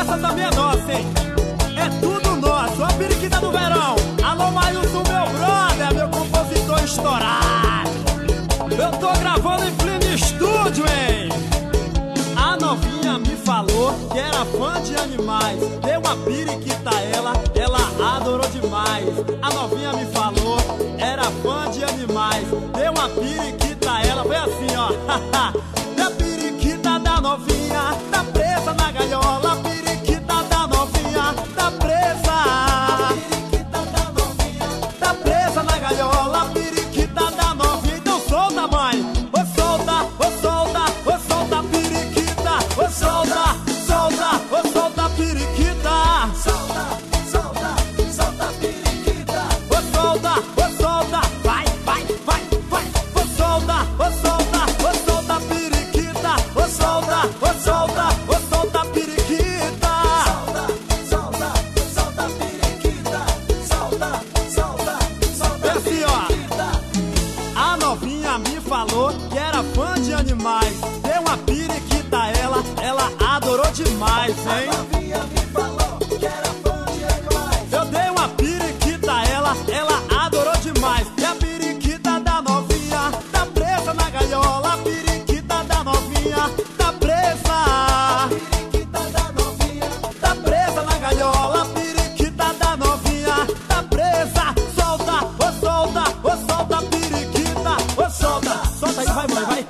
essa também é nossa, hein? É tudo nosso, a periquita do verão. Alô, Mailson, meu brother, meu compositor estourado. Eu tô gravando em pleno estúdio, hein? A novinha me falou que era fã de animais. Deu uma periquita a ela adorou demais. A novinha me falou, era fã de animais. Deu uma periquita a ela, foi assim, ó. E a periquita da novinha tá presa na gaiola. A periquita da novinha tá presa. A periquita da novinha tá presa na gaiola. A periquita da novinha, então solta, mãe. Ô solta, ô solta, ô solta a periquita. Ô solta, solta, ô solta a periquita. Solta, solta, solta a periquita. Ô solta, vai, vai, vai, vai. Ô solta, ô solta, ô solta a periquita. Ô solta, ô solta, ô solta a periquita. Solta, solta, solta a periquita. Solta, solta, solta a periquita. A novinha me falou que era fã de animais. Deu uma periquita a ela adorou demais, hein? A novinha me falou que era fã de animais. Eu dei uma periquita a ela adorou demais. E a periquita da novinha tá presa na gaiola. A periquita da novinha tá presa. A periquita da novinha tá presa na gaiola. A periquita da novinha tá presa. Solta, ô solta, ô solta a periquita. Ô solta, solta aí, vai, mãe, vai.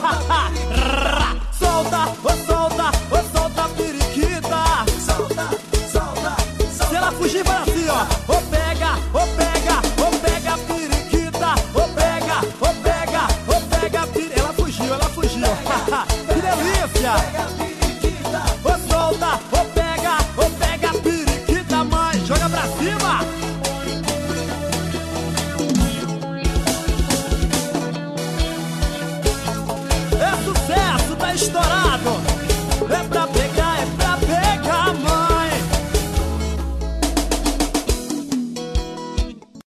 Solta, ô solta, ô solta a periquita. Solta, solta, solta. Se ela fugir, vai assim, ó. Ô pega, ô pega, ô pega a periquita. Ô pega, ô pega, ô pega a periquita. Ela fugiu, ela fugiu. Que delícia!